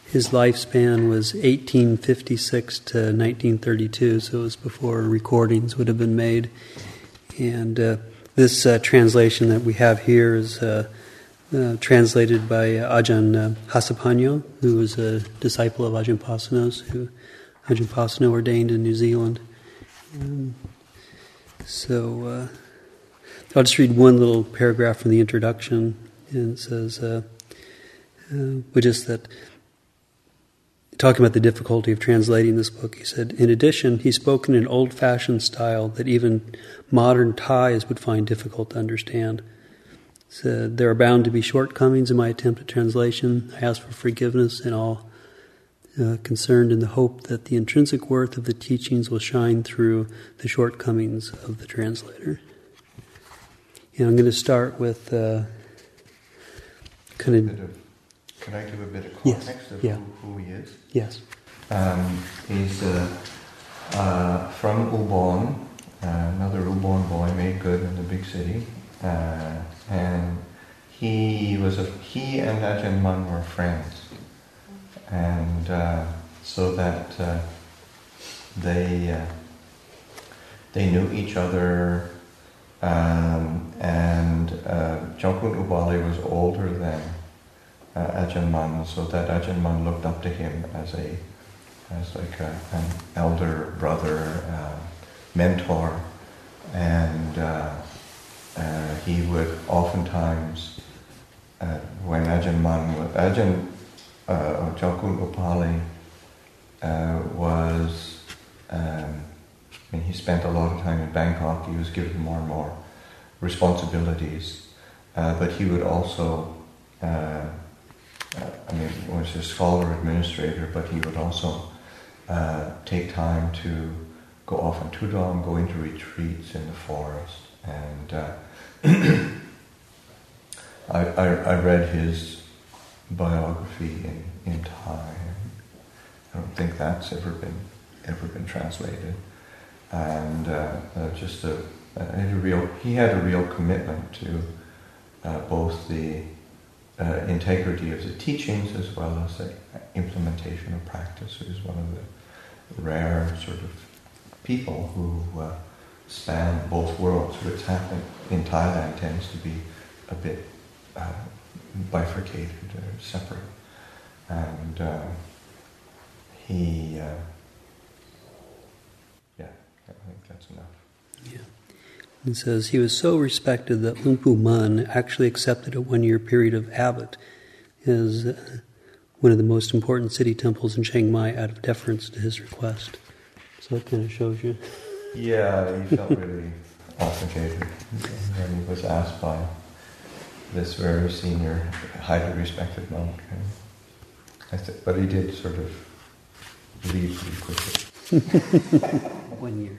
his lifespan was 1856 to 1932, so it was before recordings would have been made. And this translation that we have here is translated by Ajahn Hasapanyo, who was a disciple of Ajahn Pasano's, who Ajahn Pasano ordained in New Zealand. So I'll just read one little paragraph from the introduction, and it says, which is that, talking about the difficulty of translating this book, he said, in addition, he spoke in an old-fashioned style that even modern Thais would find difficult to understand. He said, there are bound to be shortcomings in my attempt at translation. I ask for forgiveness in all concerned in the hope that the intrinsic worth of the teachings will shine through the shortcomings of the translator. And I'm going to start with Can I give a bit of context of who he is? Yes. He's from Ubon, another Ubon boy made good in the big city, and he and Ajahn Mun were friends, and so that they knew each other, and Jangkun Ubali was older than Ajahn Mun, so that Ajahn Mun looked up to him as like an elder brother, mentor, and he would oftentimes, when Jangkun Upali was, he spent a lot of time in Bangkok. He was given more and more responsibilities, but he would also was a scholar administrator, but he would also take time to go off on Tudong, go into retreats in the forest. And I read his biography in Thai. I don't think that's ever been translated. And he had a real commitment to both the integrity of the teachings as well as the implementation of practice. He was one of the rare sort of people who span both worlds, which in Thailand tends to be a bit bifurcated or separate. And I think that's enough. Yeah. It says, he was so respected that Lumpu Mun actually accepted a 1-year period of abbot as one of the most important city temples in Chiang Mai out of deference to his request. So that kind of shows you. Yeah, he felt really obligated. And he was asked by this very senior, highly respected monk. But he did sort of leave pretty quickly. 1 year.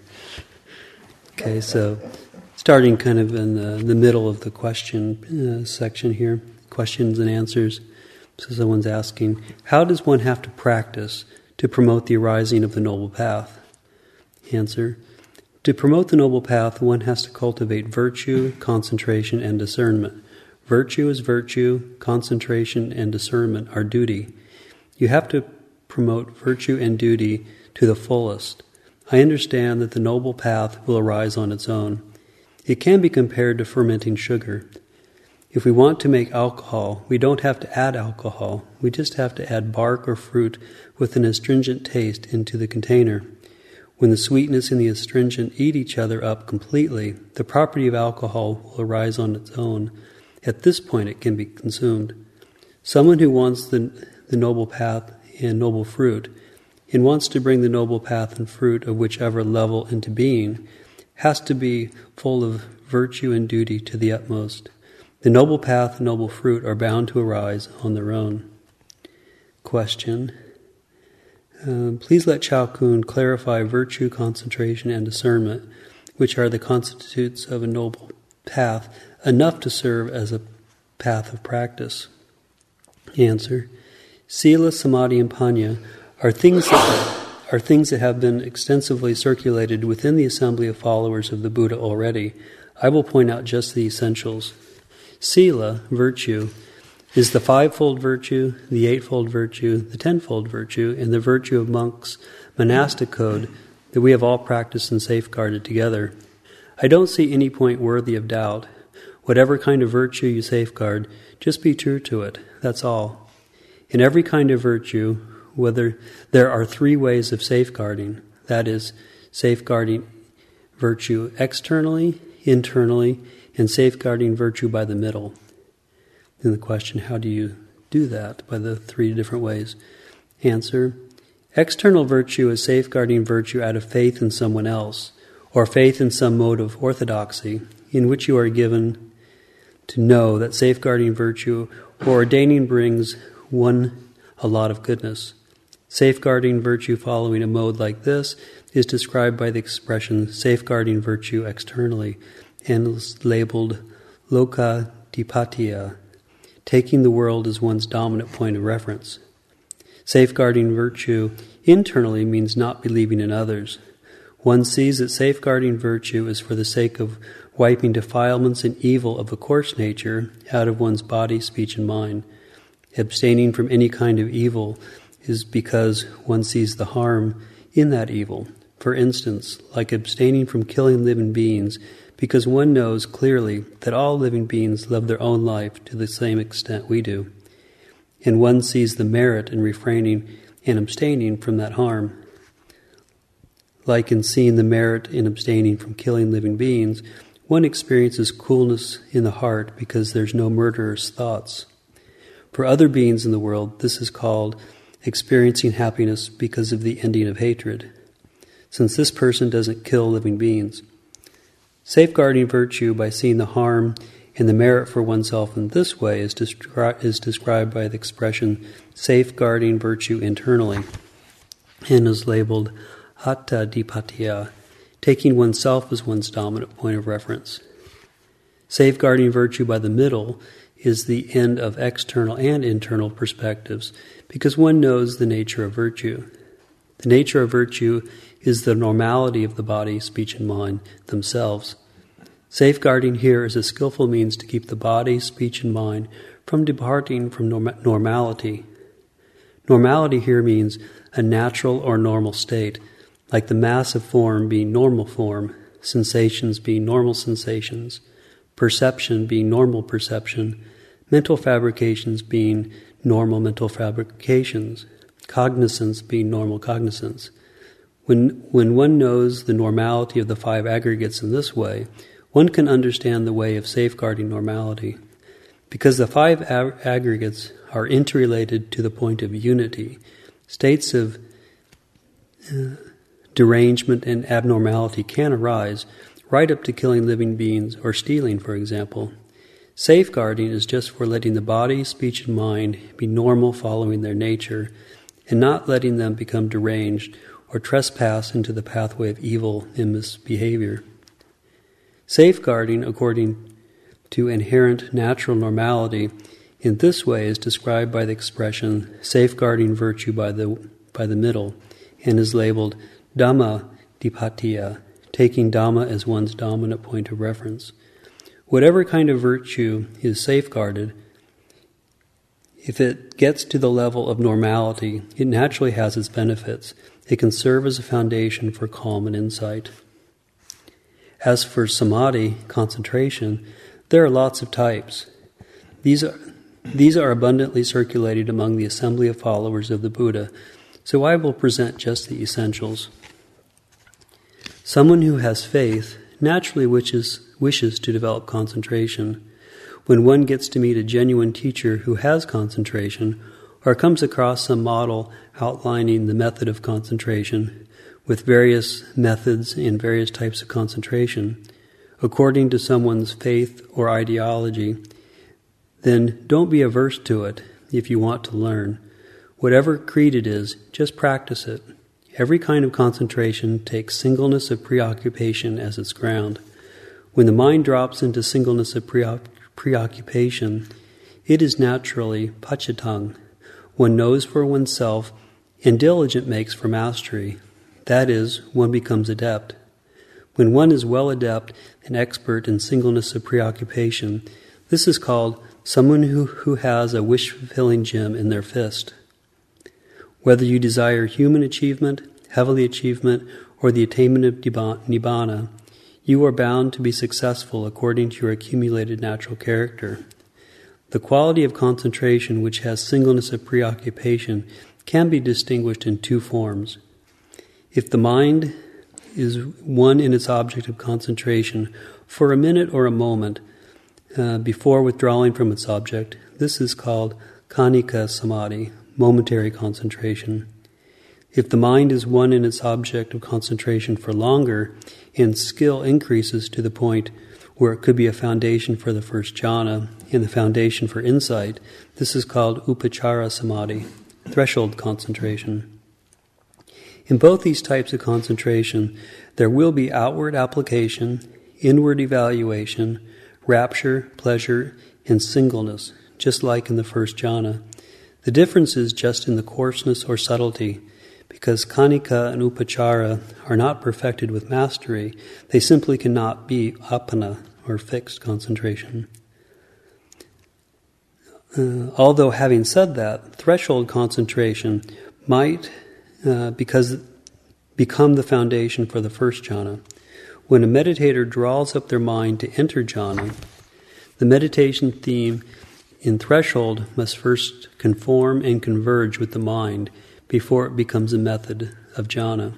Okay, so starting kind of in the middle of the question section here, questions and answers. So someone's asking, how does one have to practice to promote the arising of the Noble Path? Answer, to promote the Noble Path, one has to cultivate virtue, concentration, and discernment. Virtue is virtue, concentration, and discernment are duty. You have to promote virtue and duty to the fullest. I understand that the Noble Path will arise on its own. It can be compared to fermenting sugar. If we want to make alcohol, we don't have to add alcohol. We just have to add bark or fruit with an astringent taste into the container. When the sweetness and the astringent eat each other up completely, the property of alcohol will arise on its own. At this point, it can be consumed. Someone who wants the Noble Path and noble fruit, and wants to bring the Noble Path and fruit of whichever level into being, has to be full of virtue and duty to the utmost. The Noble Path and noble fruit are bound to arise on their own. Question. Please let Chao Kun clarify virtue, concentration, and discernment, which are the constitutes of a noble path, enough to serve as a path of practice. Answer. Sila, Samadhi, and Panya are things that have been extensively circulated within the assembly of followers of the Buddha already. I will point out just the essentials. Sila, virtue. is the fivefold virtue, the eightfold virtue, the tenfold virtue, and the virtue of monks' monastic code that we have all practiced and safeguarded together. I don't see any point worthy of doubt. Whatever kind of virtue you safeguard, just be true to it, that's all. In every kind of virtue, whether there are three ways of safeguarding, that is, safeguarding virtue externally, internally, and safeguarding virtue by the middle. Then the question, how do you do that? By the three different ways. Answer, external virtue is safeguarding virtue out of faith in someone else, or faith in some mode of orthodoxy, in which you are given to know that safeguarding virtue or ordaining brings one a lot of goodness. Safeguarding virtue following a mode like this is described by the expression safeguarding virtue externally and is labeled lokadipatiya, taking the world as one's dominant point of reference. Safeguarding virtue internally means not believing in others. One sees that safeguarding virtue is for the sake of wiping defilements and evil of a coarse nature out of one's body, speech, and mind. Abstaining from any kind of evil is because one sees the harm in that evil. For instance, like abstaining from killing living beings, because one knows clearly that all living beings live their own life to the same extent we do. And one sees the merit in refraining and abstaining from that harm. Like in seeing the merit in abstaining from killing living beings, one experiences coolness in the heart because there's no murderous thoughts. For other beings in the world, this is called experiencing happiness because of the ending of hatred, since this person doesn't kill living beings. Safeguarding virtue by seeing the harm and the merit for oneself in this way is described by the expression safeguarding virtue internally and is labeled attadipatiya, taking oneself as one's dominant point of reference. Safeguarding virtue by the middle is the end of external and internal perspectives because one knows the nature of virtue. The nature of virtue is the normality of the body, speech, and mind themselves. Safeguarding here is a skillful means to keep the body, speech, and mind from departing from normality. Normality here means a natural or normal state, like the mass of form being normal form, sensations being normal sensations, perception being normal perception, mental fabrications being normal mental fabrications, cognizance being normal cognizance. When one knows the normality of the five aggregates in this way, one can understand the way of safeguarding normality. Because the five aggregates are interrelated to the point of unity, states of derangement and abnormality can arise, right up to killing living beings or stealing, for example. Safeguarding is just for letting the body, speech, and mind be normal following their nature, and not letting them become deranged or trespass into the pathway of evil and misbehavior. Safeguarding, according to inherent natural normality, in this way is described by the expression safeguarding virtue by the middle, and is labeled Dhamma Dipatiya, taking Dhamma as one's dominant point of reference. Whatever kind of virtue is safeguarded, if it gets to the level of normality, it naturally has its benefits. It can serve as a foundation for calm and insight. As for samadhi, concentration, there are lots of types. These are abundantly circulated among the assembly of followers of the Buddha, so I will present just the essentials. Someone who has faith naturally wishes to develop concentration. When one gets to meet a genuine teacher who has concentration, or comes across some model outlining the method of concentration, with various methods and various types of concentration, according to someone's faith or ideology, then don't be averse to it if you want to learn. Whatever creed it is, just practice it. Every kind of concentration takes singleness of preoccupation as its ground. When the mind drops into singleness of preoccupation, it is naturally pachitang. One knows for oneself, and diligent makes for mastery. That is, one becomes adept. When one is well adept and expert in singleness of preoccupation, This is called someone who has a wish-fulfilling gem in their fist. Whether you desire human achievement, heavenly achievement, or the attainment of nibbana, you are bound to be successful according to your accumulated natural character. The quality of concentration, which has singleness of preoccupation, can be distinguished in two forms. If the mind is one in its object of concentration for a minute or a moment before withdrawing from its object, this is called khanika samadhi, momentary concentration. If the mind is one in its object of concentration for longer, and skill increases to the point where it could be a foundation for the first jhana and the foundation for insight, this is called upachara samadhi, threshold concentration. In both these types of concentration, there will be outward application, inward evaluation, rapture, pleasure, and singleness, just like in the first jhana. The difference is just in the coarseness or subtlety. Because khanika and upachara are not perfected with mastery, they simply cannot be appana, or fixed concentration. Although having said that, threshold concentration might become the foundation for the first jhana. When a meditator draws up their mind to enter jhana, the meditation theme in threshold must first conform and converge with the mind before it becomes a method of jhana.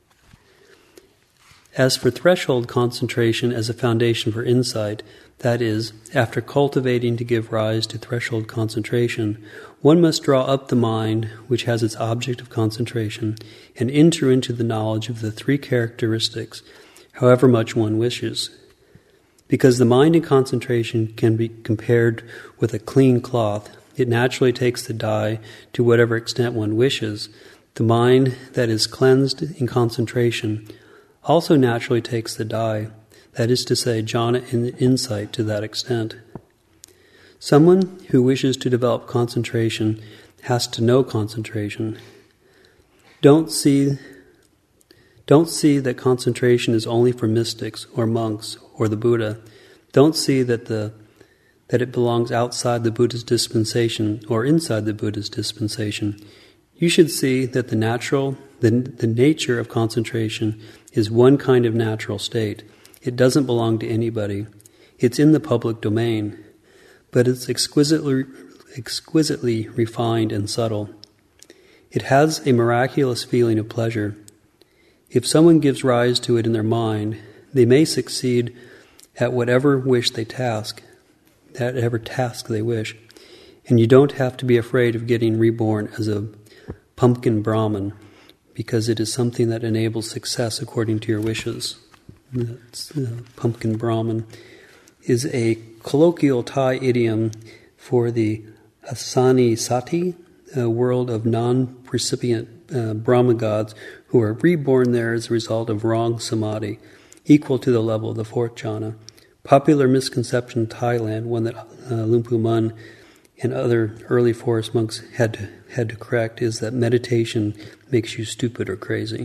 As for threshold concentration as a foundation for insight, that is, after cultivating to give rise to threshold concentration, one must draw up the mind which has its object of concentration and enter into the knowledge of the three characteristics, however much one wishes. Because the mind in concentration can be compared with a clean cloth, it naturally takes the dye to whatever extent one wishes. The mind that is cleansed in concentration also naturally takes the dye, that is to say, jhana and insight to that extent. Someone who wishes to develop concentration has to know concentration. Don't see that concentration is only for mystics or monks or the Buddha. Don't see that it belongs outside the Buddha's dispensation or inside the Buddha's dispensation. You should see that the nature of concentration is one kind of natural state. It doesn't belong to anybody. It's in the public domain, but it's exquisitely refined and subtle. It has a miraculous feeling of pleasure. If someone gives rise to it in their mind, they may succeed at whatever task they wish. And you don't have to be afraid of getting reborn as a pumpkin Brahmin, because it is something that enables success according to your wishes. Pumpkin Brahmin is a colloquial Thai idiom for the Asani Sati, a world of non-precipient Brahma gods who are reborn there as a result of wrong samadhi, equal to the level of the fourth jhana. Popular misconception in Thailand, one that Lumpu Mun and other early forest monks had to correct, is that meditation makes you stupid or crazy.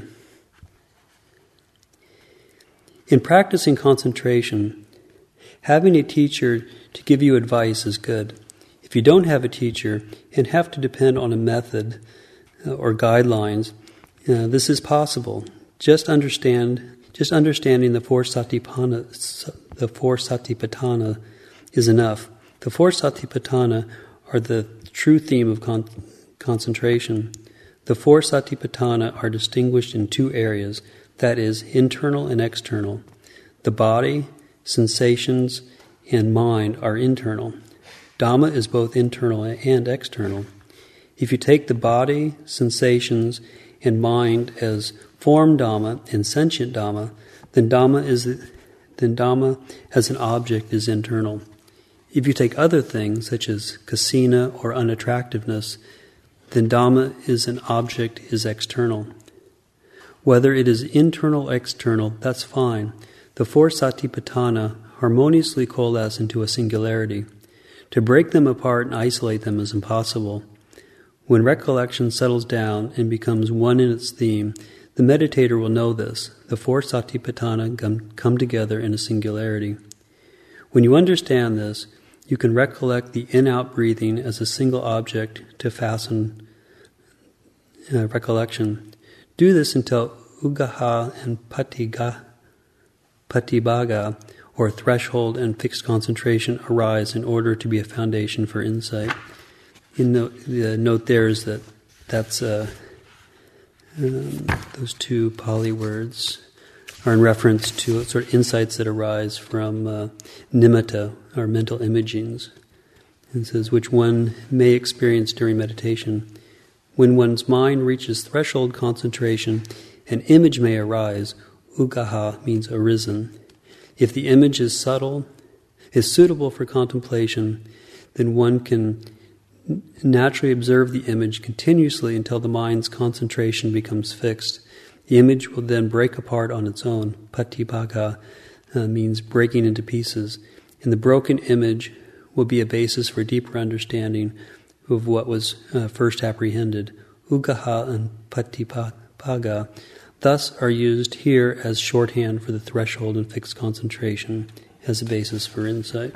In practicing concentration, having a teacher to give you advice is good. If you don't have a teacher and have to depend on a method or guidelines, this is possible. Just understanding the four satipatthana is enough. The four satipatthana are the true theme of concentration. The four satipatthana are distinguished in two areas, that is, internal and external. The body, sensations, and mind are internal. Dhamma is both internal and external. If you take the body, sensations, and mind as form Dhamma and sentient Dhamma, then Dhamma as an object is internal. If you take other things, such as kasina or unattractiveness, then Dhamma is an object is external. Whether it is internal or external, that's fine. The four satipatthana harmoniously coalesce into a singularity. To break them apart and isolate them is impossible. When recollection settles down and becomes one in its theme, the meditator will know this. The four satipatthana come together in a singularity. When you understand this, you can recollect the in-out breathing as a single object to fasten recollection. Do this until Ugaha and Patibhaga, or threshold and fixed concentration, arise in order to be a foundation for insight. The note there is that's those two Pali words are in reference to sort of insights that arise from nimitta, or mental imagings. It says, which one may experience during meditation. When one's mind reaches threshold concentration, an image may arise. Ugaha means arisen. If the image is subtle, is suitable for contemplation, then one can naturally observe the image continuously until the mind's concentration becomes fixed. The image will then break apart on its own. Patibhaga means breaking into pieces. And the broken image will be a basis for deeper understanding of what was first apprehended. Ugaha and Patibhaga thus are used here as shorthand for the threshold and fixed concentration as a basis for insight.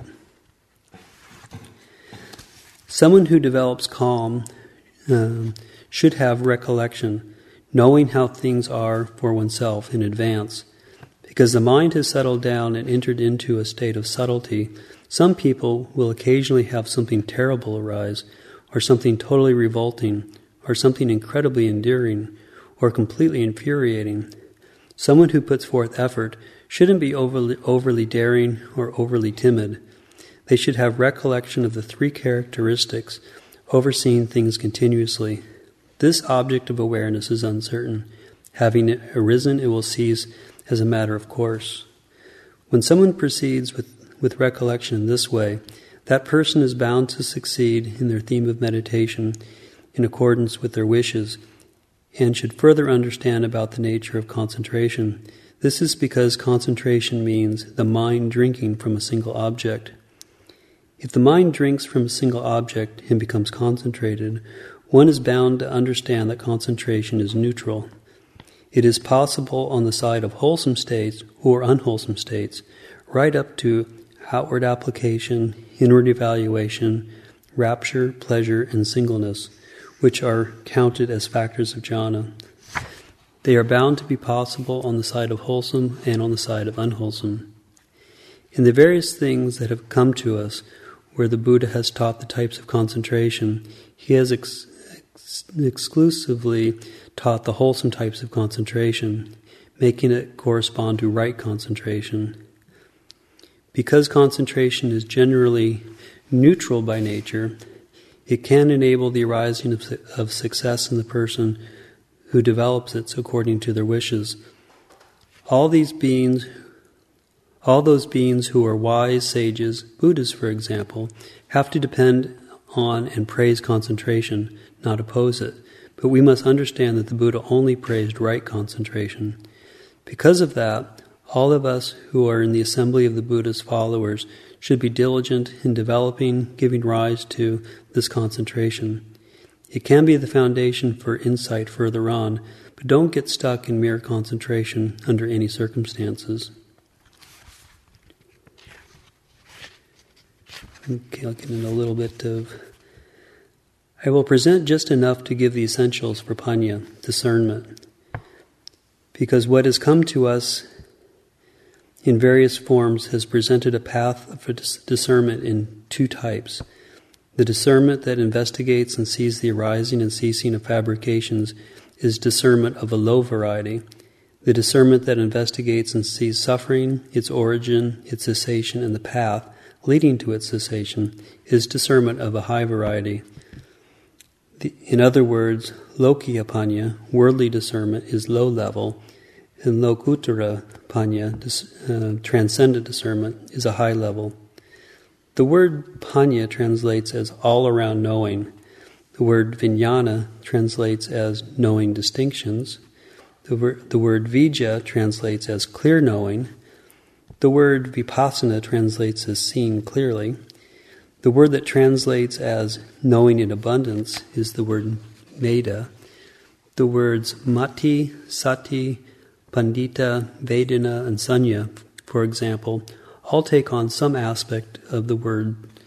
Someone who develops calm should have recollection, knowing how things are for oneself in advance. Because the mind has settled down and entered into a state of subtlety, some people will occasionally have something terrible arise, or something totally revolting, or something incredibly endearing, or completely infuriating. Someone who puts forth effort shouldn't be overly daring or overly timid. They should have recollection of the three characteristics, overseeing things continuously. This object of awareness is uncertain. Having it arisen, it will cease as a matter of course. When someone proceeds with recollection in this way, that person is bound to succeed in their theme of meditation in accordance with their wishes, and should further understand about the nature of concentration. This is because concentration means the mind drinking from a single object. If the mind drinks from a single object and becomes concentrated, one is bound to understand that concentration is neutral. It is possible on the side of wholesome states or unwholesome states, right up to outward application, inward evaluation, rapture, pleasure, and singleness, which are counted as factors of jhana. They are bound to be possible on the side of wholesome and on the side of unwholesome. In the various things that have come to us, where the Buddha has taught the types of concentration, he has exclusively taught the wholesome types of concentration, making it correspond to right concentration. Because concentration is generally neutral by nature, it can enable the arising of success in the person who develops it according to their wishes. All those beings who are wise sages, Buddhas for example, have to depend on and praise concentration, not oppose it. But we must understand that the Buddha only praised right concentration. Because of that, all of us who are in the assembly of the Buddha's followers should be diligent in developing, giving rise to this concentration. It can be the foundation for insight further on, but don't get stuck in mere concentration under any circumstances. Okay, I'll get into a little bit of... I will present just enough to give the essentials for panya, discernment. Because what has come to us in various forms has presented a path for discernment in two types. The discernment that investigates and sees the arising and ceasing of fabrications is discernment of a low variety. The discernment that investigates and sees suffering, its origin, its cessation, and the path leading to its cessation is discernment of a high variety. In other words, Lokiya Panya, worldly discernment, is low level, and Lokuttara Panya, transcendent discernment, is a high level. The word Panya translates as all-around knowing. The word Vijnana translates as knowing distinctions. The word Vijja translates as clear knowing. The word Vipassana translates as seeing clearly. The word that translates as knowing in abundance is the word Meda. The words Mati, Sati, Pandita, Vedana, and Sanya, for example, all take on some aspect of the word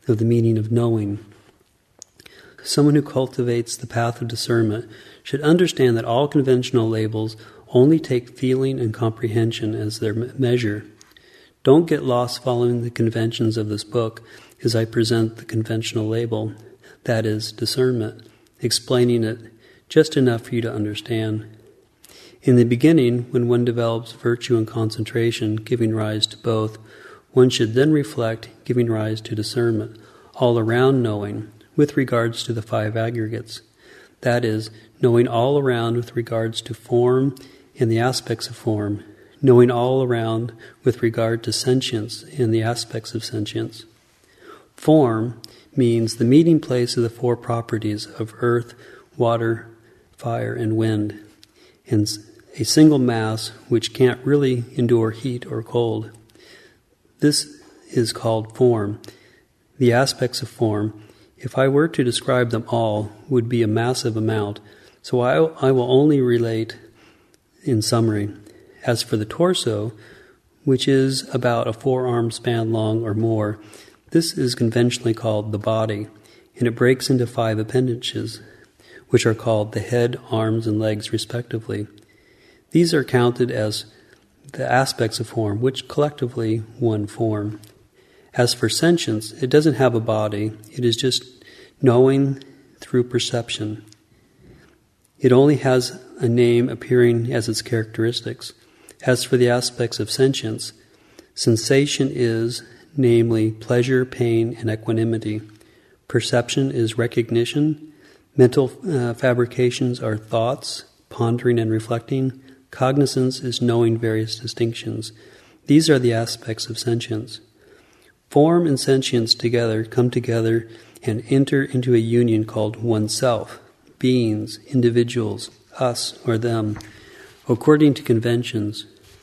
of the meaning of knowing. Someone who cultivates the path of discernment should understand that all conventional labels only take feeling and comprehension as their measure. Don't get lost following the conventions of this book as I present the conventional label, that is, discernment, explaining it just enough for you to understand. In the beginning, when one develops virtue and concentration, giving rise to both, one should then reflect, giving rise to discernment, all around knowing, with regards to the 5 aggregates. That is, knowing all around with regards to form and the aspects of form, knowing all around with regard to sentience and the aspects of sentience. Form means the meeting place of the 4 properties of earth, water, fire, and wind, and a single mass which can't really endure heat or cold. This is called form. The aspects of form, if I were to describe them all, would be a massive amount, so I will only relate in summary. As for the torso, which is about a 4-arm span long or more, this is conventionally called the body, and it breaks into 5 appendages, which are called the head, arms, and legs respectively. These are counted as the aspects of form, which collectively one form. As for sentience, it doesn't have a body, it is just knowing through perception. It only has a name appearing as its characteristics. As for the aspects of sentience, sensation is, namely, pleasure, pain, and equanimity. Perception is recognition. Mental fabrications are thoughts, pondering and reflecting. Cognizance is knowing various distinctions. These are the aspects of sentience. Form and sentience together come together and enter into a union called oneself, beings, individuals, us or them, according to conventions.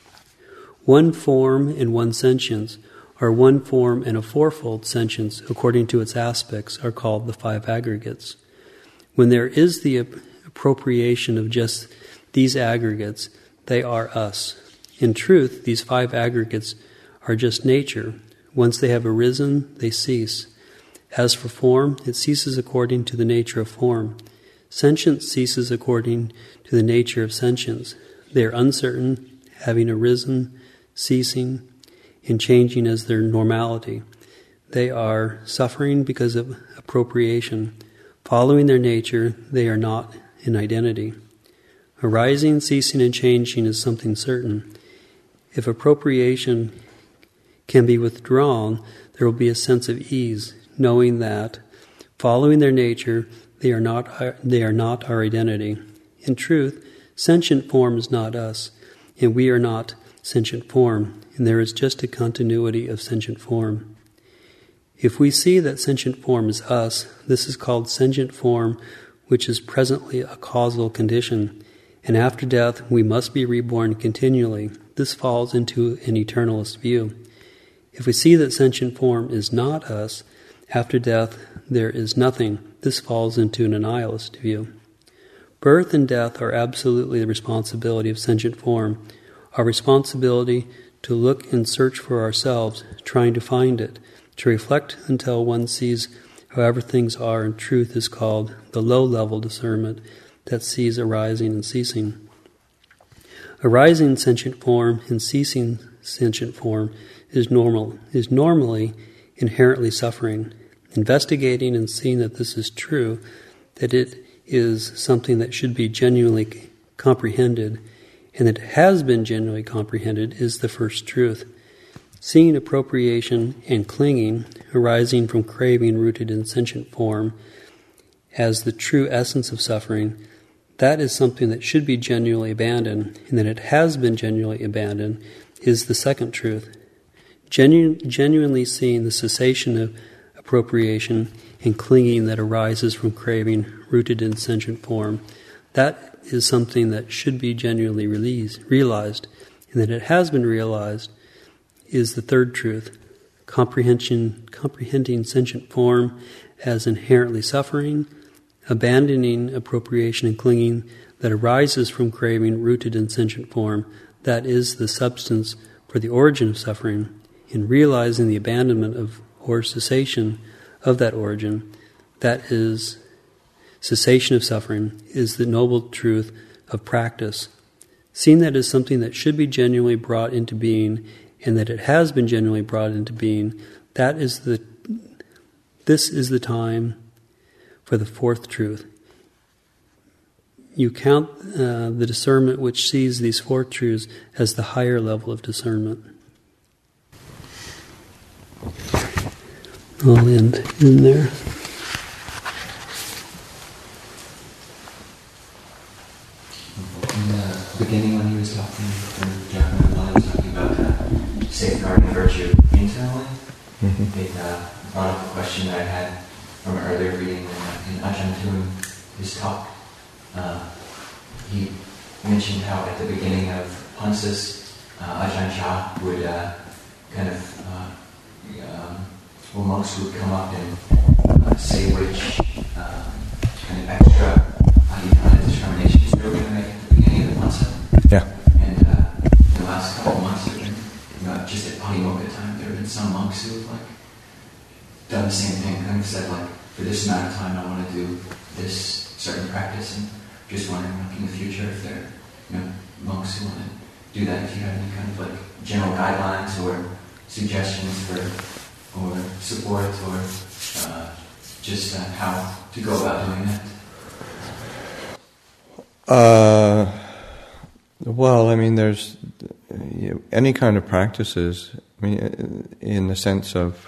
One form and one sentience, or one form and a 4-fold sentience, according to its aspects, are called the 5 aggregates. When there is the appropriation of just these aggregates, they are us. In truth, these 5 aggregates are just nature. Once they have arisen, they cease. As for form, it ceases according to the nature of form. Sentience ceases according to the nature of sentience. They are uncertain, having arisen, ceasing, and changing as their normality. They are suffering because of appropriation. Following their nature, they are not in identity. Arising, ceasing, and changing is something certain. If appropriation can be withdrawn, there will be a sense of ease, knowing that, following their nature, they are not our identity. In truth, sentient form is not us, and we are not sentient form, and there is just a continuity of sentient form. If we see that sentient form is us, this is called sentient form, which is presently a causal condition, and after death we must be reborn continually. This falls into an eternalist view. If we see that sentient form is not us, after death there is nothing. This falls into an nihilist view. Birth and death are absolutely the responsibility of sentient form. Our responsibility to look and search for ourselves, trying to find it, to reflect until one sees however things are in truth is called the low-level discernment that sees arising and ceasing. Arising sentient form and ceasing sentient form is normally inherently suffering. Investigating and seeing that this is true, that it is something that should be genuinely comprehended, and that it has been genuinely comprehended, is the first truth. Seeing appropriation and clinging arising from craving rooted in sentient form as the true essence of suffering, that is something that should be genuinely abandoned, and that it has been genuinely abandoned, is the second truth. Genuinely seeing the cessation of appropriation and clinging that arises from craving rooted in sentient form, that is something that should be genuinely realized, and that it has been realized, is the third truth. Comprehending sentient form as inherently suffering, abandoning appropriation and clinging that arises from craving rooted in sentient form, that is the substance for the origin of suffering, in realizing the abandonment of or cessation of that origin, that is, cessation of suffering, is the noble truth of practice. Seeing that as something that should be genuinely brought into being, and that it has been genuinely brought into being, this is the time for the fourth truth. You count the discernment which sees these four truths as the higher level of discernment. I'll end in there. In the beginning, when he was talking, when Jack was talking about safeguarding virtue internally, it brought up a question that I had from an earlier reading in Ajahn Tun, his talk. He mentioned how at the beginning of Pansas, Ajahn Chah would monks would come up and say which kind of extra adhidhana determinations they were going to make at the beginning of the Pansas. Yeah. And in the last couple of months, there have been, just at Patimokkha time, there have been some monks who have done the same thing, kind of said for this amount of time I want to do this certain practice, and just wondering in the future if there are monks who want to do that, if you have any kind of general guidelines or suggestions for or support or just how to go about doing that. Well, I mean, there's any kind of practices. I mean, in the sense of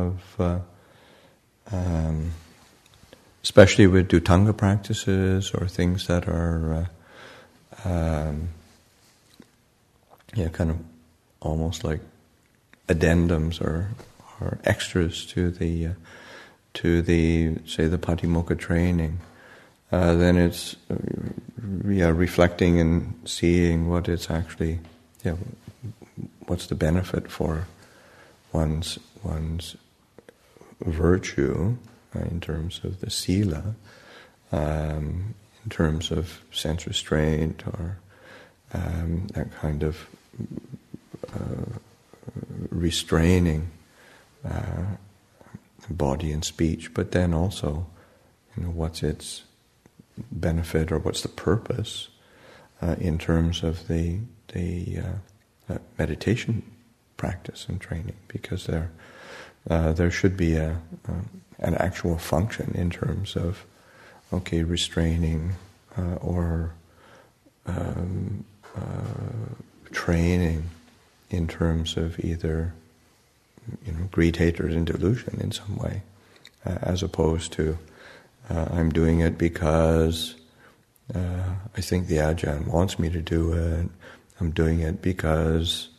especially with Dhutanga practices or things that are kind of almost like addendums or extras to the say the Patimokkha training. Then it's reflecting and seeing what it's actually, what's the benefit for one's virtue in terms of the sila, in terms of sense restraint or that kind of restraining body and speech, but then also, what's its benefit or what's the purpose in terms of the meditation practice and training, because there should be an actual function in terms of restraining or training in terms of either greed, hatred, and delusion in some way, as opposed to I'm doing it because I think the Ajahn wants me to do it. I'm doing it because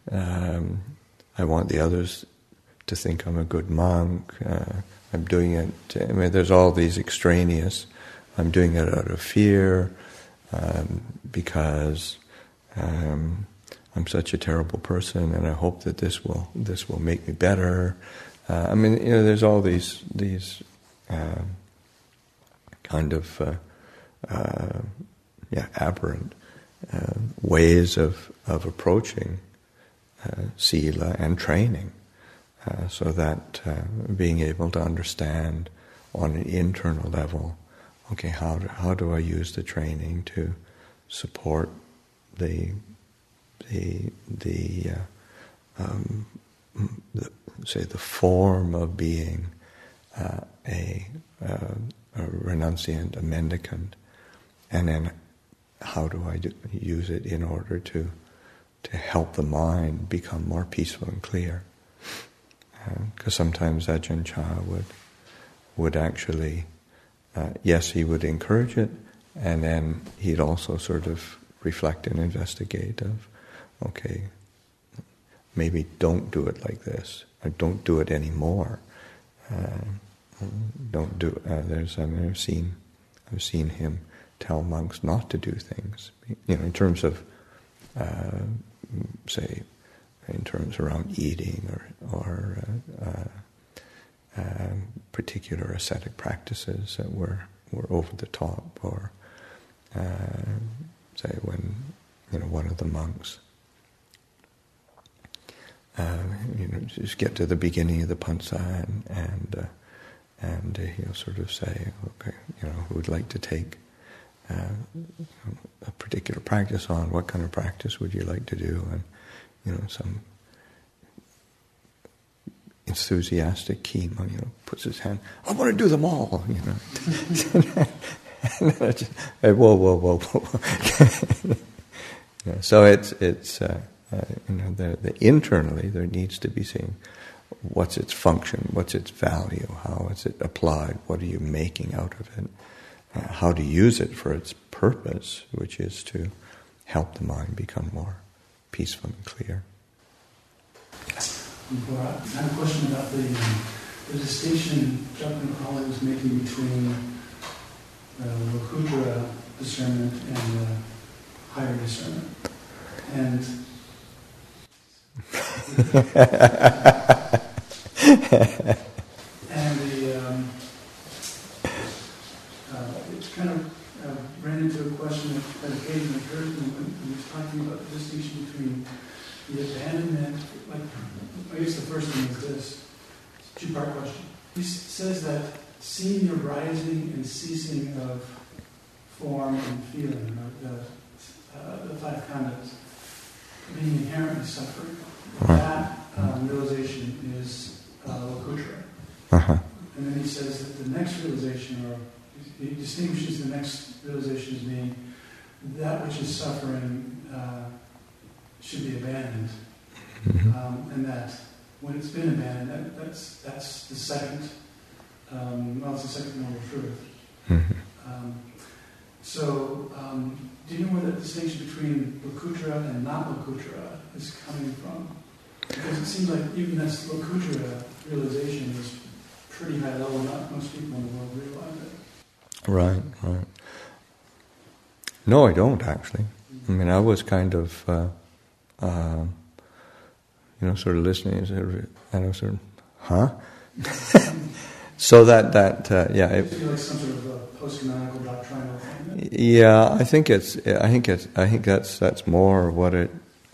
I want the others to think I'm a good monk. I'm doing it. There's all these extraneous. I'm doing it out of fear because I'm such a terrible person, and I hope that this will make me better. There's all these kind of aberrant ways of approaching sila and training, so that being able to understand on an internal level, how do I use the training to support the form of being a renunciant, a mendicant, and then how do I use it in order to help the mind become more peaceful and clear? Because sometimes Ajahn Chah would actually, yes, he would encourage it, and then he'd also sort of reflect and investigate of, maybe don't do it like this, or don't do it anymore. Don't do. I've seen him tell monks not to do things. In terms of, say, in terms around eating or particular ascetic practices that were over the top, or say when one of the monks just get to the beginning of the Pansa and and he'll sort of say, okay, who would like to take a particular practice on? What kind of practice would you like to do? And some enthusiastic keen one, puts his hand, I want to do them all, and then whoa. So it's internally there needs to be seen what's its function, what's its value, how is it applied, what are you making out of it, how to use it for its purpose, which is to help the mind become more peaceful and clear. I have a question about the distinction Jacques Pali was making between Lokuttara discernment and higher discernment. And it kind of ran into a question that occasionally occurred to me when he was talking about the distinction between the abandonment. I guess the first thing is this, two-part question. He says that seeing the arising and ceasing of form and feeling, or the five khandhas, being inherently suffering, that realization is Lokuttara. Uh-huh. And then he says that the next realization, or he distinguishes the next realization as being that which is suffering should be abandoned. Mm-hmm. And that when it's been abandoned, that's the second, it's the second noble truth. Mm-hmm. Do you know where that distinction between Lokuttara and not Lokuttara is coming from? Because it seems like even this Lokuttara realization is pretty high level. Not most people in the world realize it. Right. No, I don't actually. I mean, I was kind of, sort of listening, and I was sort of, huh? So that yeah. It feels like some sort of a post-canonical doctrinal thing. Yeah, I think that's more what it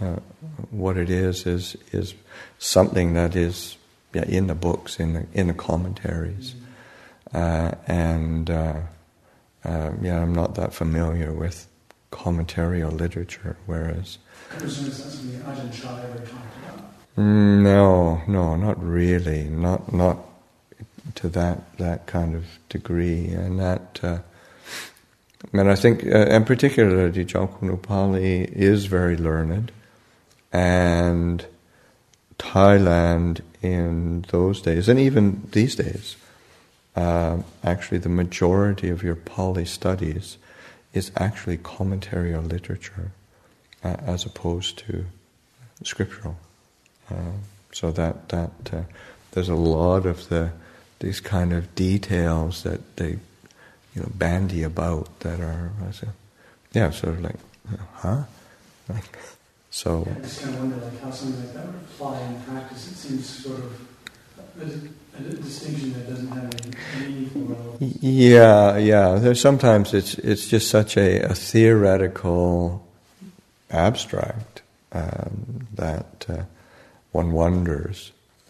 is something that is in the books, in the commentaries, I'm not that familiar with commentarial literature, whereas. I presume it's something Ajahn Chah ever talked about. No, not really, not to that kind of degree, and that. I think, and particularly Jacques Pali is very learned, and Thailand in those days, and even these days, actually the majority of your Pali studies is actually commentarial literature, as opposed to scriptural. So that there's a lot of these kind of details that they bandy about that are sort of like, huh? So. I just kind of wonder how something like that would apply in practice. It seems sort of a distinction that doesn't have any meaningful relevance. Yeah. There's sometimes it's just such a theoretical abstract that one wonders,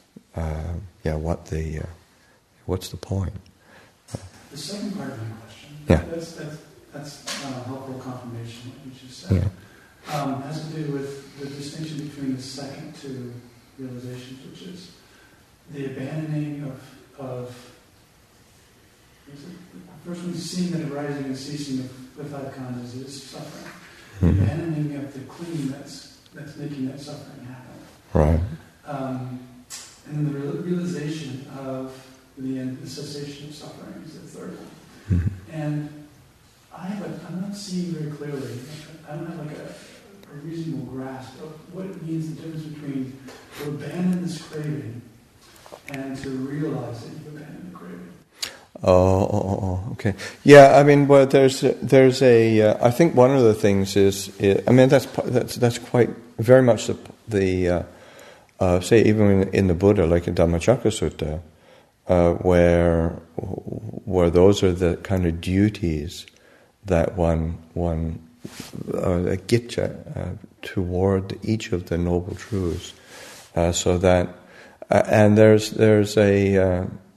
what's the point? The second part of my question, that's helpful confirmation, what you just said, has to do with the distinction between the second two realizations, which is the abandoning of the first one, seeing that arising and ceasing of the five khandhas is suffering. The abandoning of the clinging that's making that suffering happen. Right. And the realization of the cessation of suffering is the third one. And I'm not seeing very clearly. I don't have like a reasonable grasp of what it means, the difference between to abandon this craving and to realize that you've abandoned the craving. Oh, okay. Yeah, I mean, well, there's a. I think one of the things is that's quite very much the say even in the Buddha, like in Dhammacakka Sutta, where those are the kind of duties that one a gitcha toward each of the noble truths, so that and there's a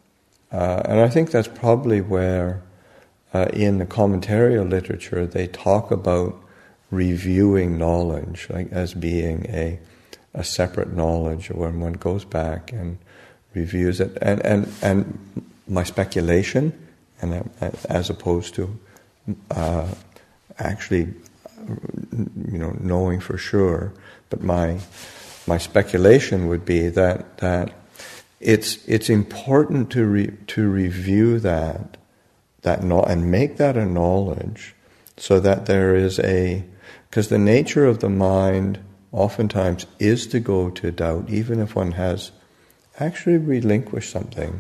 And I think that's probably where, in the commentarial literature, they talk about reviewing knowledge, like as being a separate knowledge, when one goes back and reviews it. And my speculation, and as opposed to actually, knowing for sure, but my speculation would be that it's important to review that and make that a knowledge, so that there is because the nature of the mind oftentimes is to go to doubt, even if one has actually relinquished something,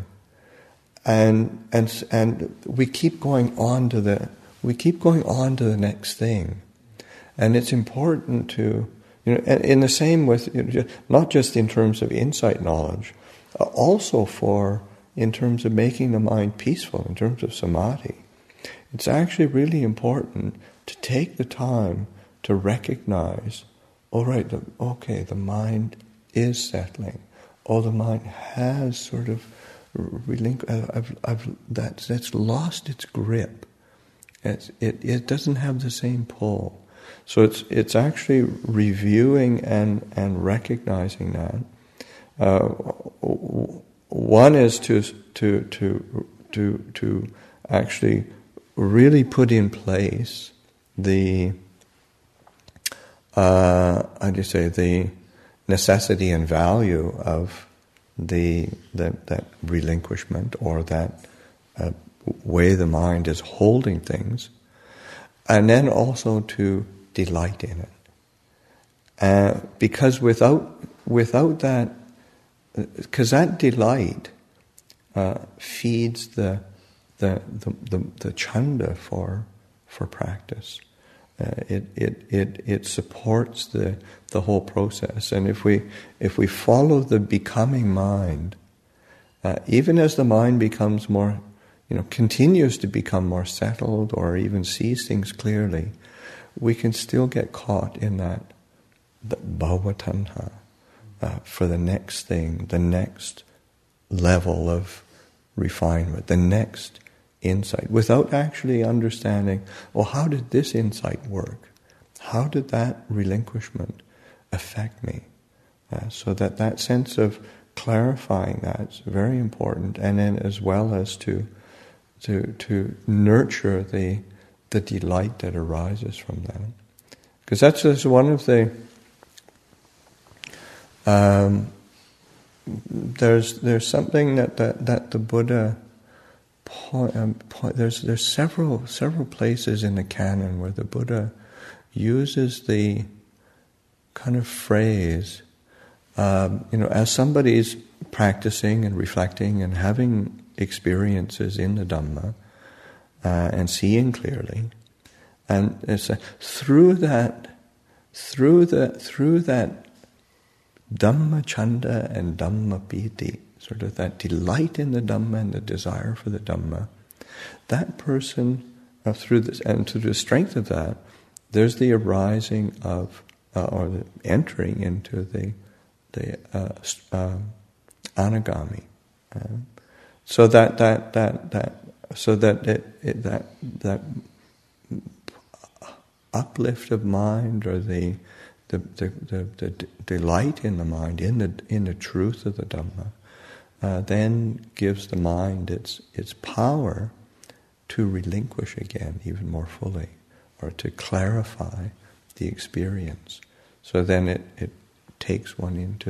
and we keep going on to the next thing, and it's important to, and in the same with, not just in terms of insight knowledge, also in terms of making the mind peaceful, in terms of samadhi. It's actually really important to take the time to recognize, the mind is settling. The mind has sort of that's lost its grip. It doesn't have the same pull. So it's actually reviewing and recognizing that. One is to actually really put in place the the necessity and value of that relinquishment, or that way the mind is holding things, and then also to delight in it. Because without that, because that delight feeds the chanda for practice. It supports the whole process, and if we follow the becoming mind, even as the mind becomes more, continues to become more settled, or even sees things clearly, we can still get caught in the bhava-tanha for the next thing, the next level of refinement, the next insight, without actually understanding, how did this insight work? How did that relinquishment affect me? So that sense of clarifying that is very important, and then as well as to nurture the delight that arises from that, because that's one of the there's something that the Buddha there's several places in the canon where the Buddha uses the kind of phrase, as somebody's practicing and reflecting and having experiences in the Dhamma, and seeing clearly, and it's through that Dhamma chanda and Dhamma piti, sort of that delight in the Dhamma and the desire for the Dhamma, that person, through this, and through the strength of that, there's the arising of, or the entering into the anagami, so that uplift of mind, or the delight in the mind, in the truth of the Dhamma, then gives the mind its power to relinquish again even more fully, or to clarify the experience. So then it takes one into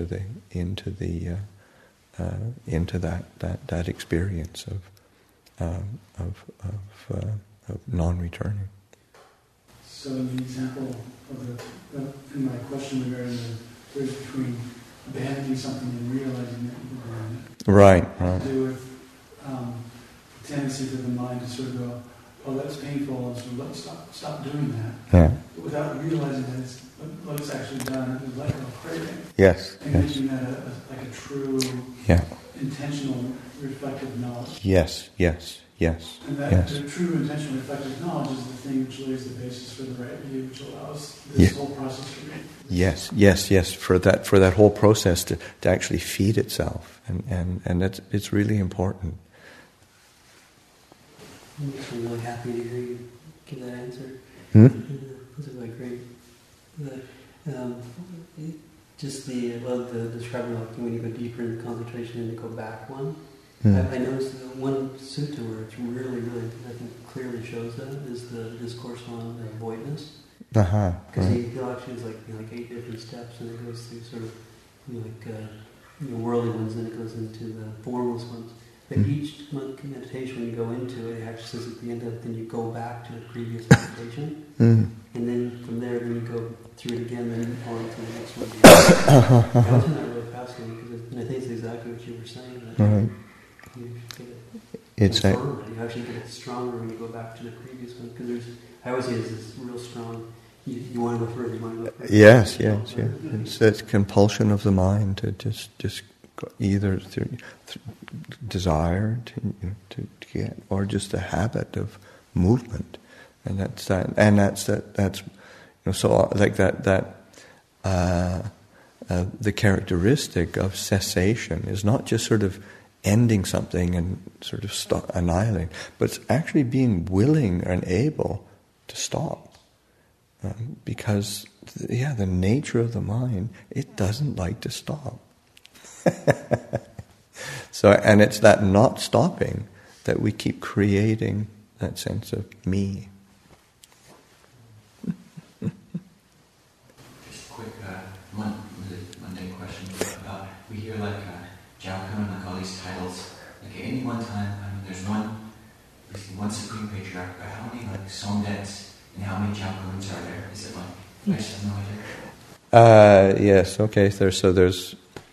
that experience of non-returning. So the example of in my question regarding the difference between abandoning something and realizing that you've abandoned it. Right. To do with the tendency for the mind to sort of go, that's painful, and so let's stop doing that. Yeah. Without realizing that it's what it's actually done, is like a craving. Yes. And making that like a true, intentional, reflective knowledge. Yes. And that the true intentional reflective knowledge is the thing which lays the basis for the right view, which allows this whole process to be. Yes. For that whole process to actually feed itself, and it's really important I'm really happy to hear you give that answer. This is like great. Just I love the describing like when you go deeper in the concentration and you go back one. I noticed that one sutta where it's really, really, I think clearly shows that is the discourse on voidness. Because he actually has like 8 different steps, and it goes through sort of worldly ones, and it goes into the formless ones. But each meditation, when you go into it, it actually says at the end of it, then you go back to the previous meditation, and then from there, then you go through it again, then on to the next one. I find that really fascinating, because I think it's exactly what you were saying. That you actually get it stronger when you go back to the previous one, because I always say it's this real strong. You want to go further. You want to go further. Yes. It's that compulsion of the mind to just either through desire to get, or just a habit of movement, and that's so like that. The characteristic of cessation is not just sort of ending something and sort of annihilating, but it's actually being willing and able to stop. Because, the nature of the mind, it doesn't like to stop. So, and it's that not stopping that we keep creating that sense of me. Just a quick mundane question. We hear Jiao-kun, like all these titles. Like at any one time, there's one Supreme Patriarch, but how many Somdets and how many Jiao-kuns are there? Is it I just have no idea. Yes, okay. There's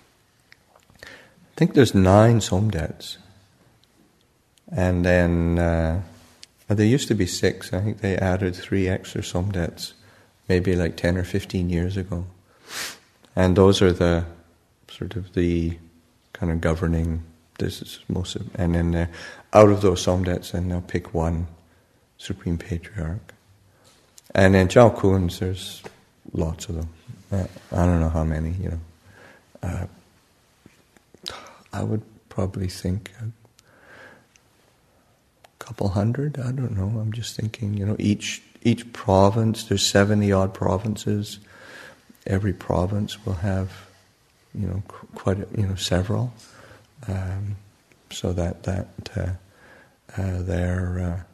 I think there's 9 Somdets. And then there used to be 6. I think they added 3 extra Somdets maybe 10 or 15 years ago. And those are the sort of the kind of governing, this is most of, and then out of those Somdets, then they'll pick one Supreme Patriarch. And then Jiao-kuns, there's lots of them. I don't know how many, I would probably think a couple hundred, I don't know. I'm just thinking, each province, there's 70-odd provinces. Every province will have, quite, several. So that they're...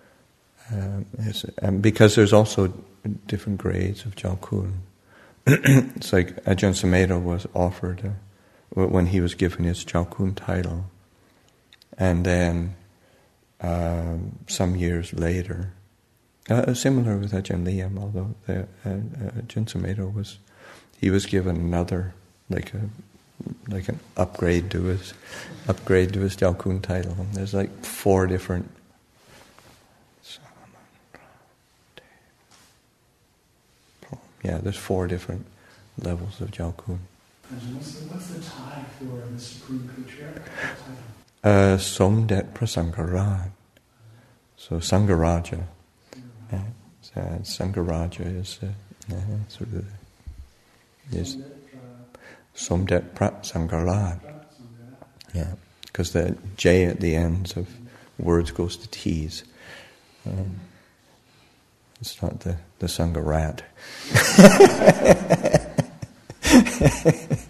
and because there's also different grades of Jiao-kun. It's like Ajahn Sumedho was offered when he was given his Jiao-kun title, and then some years later, similar with Ajahn Liem, although Ajahn Sumedho was given another like an upgrade to his Jiao-kun title. And there's 4 different. There's 4 different levels of Jiao-kun. What's the tie for the Supreme Patriarch? Somdet Prasangaraj. So Sangaraja. Sangaraja is sort of Somdet Prasangaraj. Yeah, because the J at the ends of words goes to T's. It's not the Sangarat.